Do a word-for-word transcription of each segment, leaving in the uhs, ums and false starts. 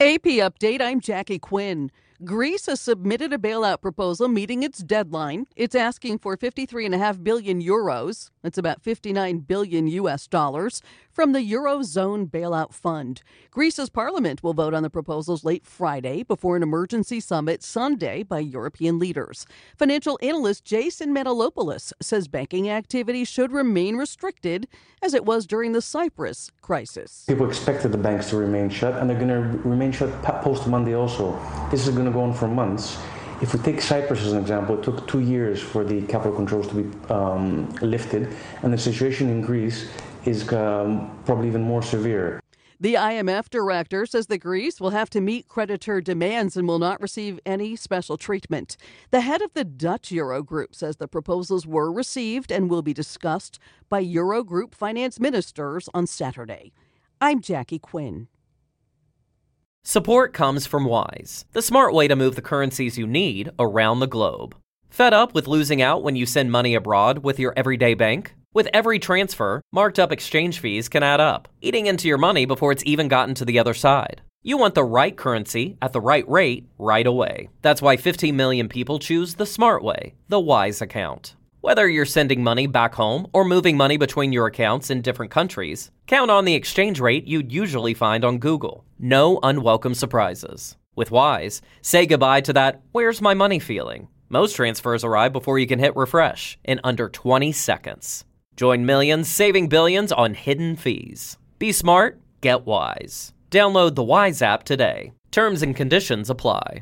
A P update, I'm Jackie Quinn. Greece has submitted a bailout proposal meeting its deadline. It's asking for fifty-three point five billion euros. That's about fifty-nine billion U S dollars from the Eurozone Bailout Fund. Greece's parliament will vote on the proposals late Friday before an emergency summit Sunday by European leaders. Financial analyst Jason Manolopoulos says banking activity should remain restricted as it was during the Cyprus crisis. People expected the banks to remain shut, and they're going to remain shut post-Monday also. This is going to go on for months. If we take Cyprus as an example, it took two years for the capital controls to be um, lifted, and the situation in Greece is um, probably even more severe. The I M F director says that Greece will have to meet creditor demands and will not receive any special treatment. The head of the Dutch Eurogroup says the proposals were received and will be discussed by Eurogroup finance ministers on Saturday. I'm Jackie Quinn. Support comes from Wise, the smart way to move the currencies you need around the globe. Fed up with losing out when you send money abroad with your everyday bank? With every transfer, marked up exchange fees can add up, eating into your money before it's even gotten to the other side. You want the right currency at the right rate right away. That's why fifteen million people choose the smart way, the Wise account. Whether you're sending money back home or moving money between your accounts in different countries, count on the exchange rate you'd usually find on Google. No unwelcome surprises. With Wise, say goodbye to that "where's my money" feeling. Most transfers arrive before you can hit refresh in under twenty seconds. Join millions saving billions on hidden fees. Be smart, get Wise. Download the Wise app today. Terms and conditions apply.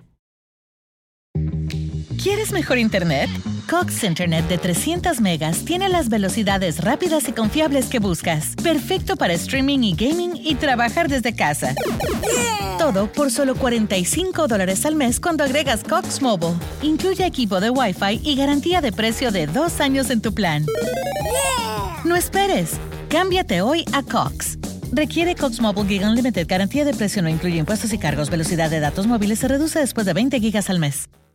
¿Quieres mejor internet? Cox Internet de trescientas megas tiene las velocidades rápidas y confiables que buscas. Perfecto para streaming y gaming y trabajar desde casa. Yeah. Todo por solo cuarenta y cinco dólares al mes cuando agregas Cox Mobile. Incluye equipo de Wi-Fi y garantía de precio de dos años en tu plan. Yeah. No esperes. Cámbiate hoy a Cox. Requiere Cox Mobile Gig Unlimited. Garantía de precio no incluye impuestos y cargos. Velocidad de datos móviles se reduce después de veinte gigas al mes.